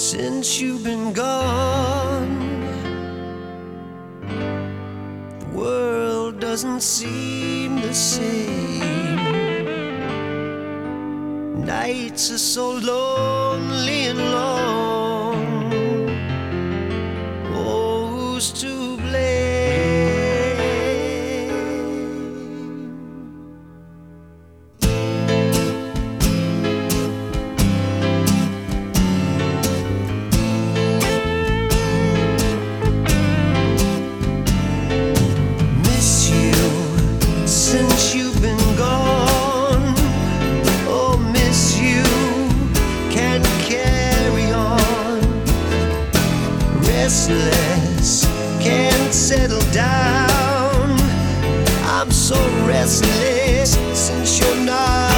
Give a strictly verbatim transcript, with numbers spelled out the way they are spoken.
Since you've been gone, the world doesn't seem the same. Nights are so lonely and long. Oh, who's to blame? Since you've been gone, oh, miss you, can't carry on. Restless, can't settle down. I'm so restless since you're not